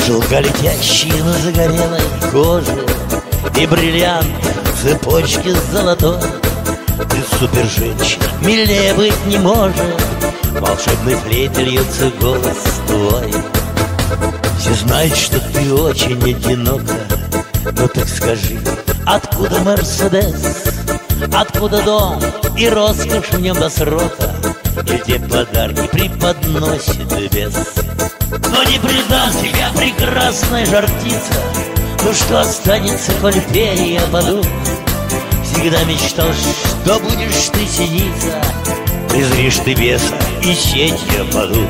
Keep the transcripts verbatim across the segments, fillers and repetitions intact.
Шелколетящие на загорелой коже и бриллиант в цепочке золотой. Ты супер-женщина, милее быть не может. Волшебной флейтой льется голос твой. Все знают, что ты очень одинока. Ну так скажи, откуда Мерседес? Откуда дом и роскошь в нем до срока? И те подарки преподносит без. Но не предам тебя, прекрасная жар-птица. Ну что останется, коль перья падут? Всегда мечтал, что будешь ты синица. Презришь ты беса, и сетью падут.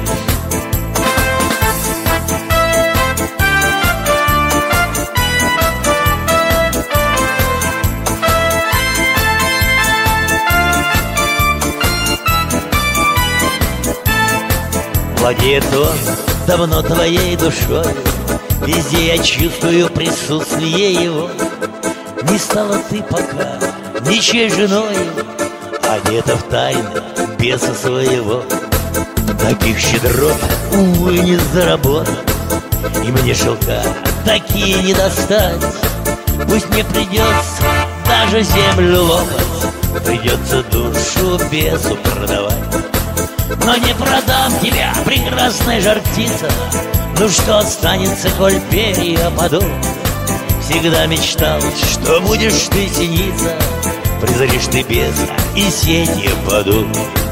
Владеет он давно твоей душой, везде я чувствую присутствие его. Не стала ты пока ничьей женой, одета в тайны беса своего. Таких щедрот, увы, не заработать, и мне шелка такие не достать. Пусть мне придется даже землю лопать, придется душу бесу продавать. Но не продам тебя, прекрасная жар-птица. Ну что останется, коль перья падут? Всегда мечтал, что будешь ты синица. Презришь ты беса, и сети падут.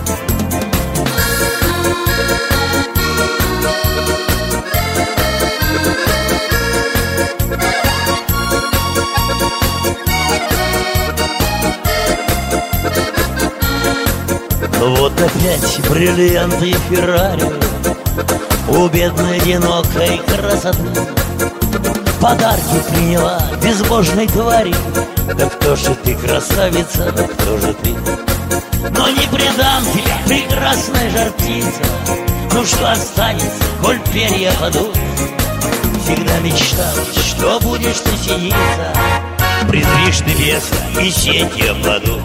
Вот опять бриллианты и Феррари у бедной одинокой красоты. Подарки приняла безбожной твари. Да кто же ты, красавица, да кто же ты? Но не предам тебя, прекрасная жар-птица. Ну что останется, коль перья падут? Всегда мечтал, что будешь ты синица. Презришь ты беса, и сети падут.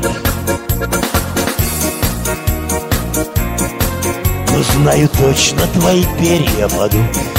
Но знаю точно, твои перья падут.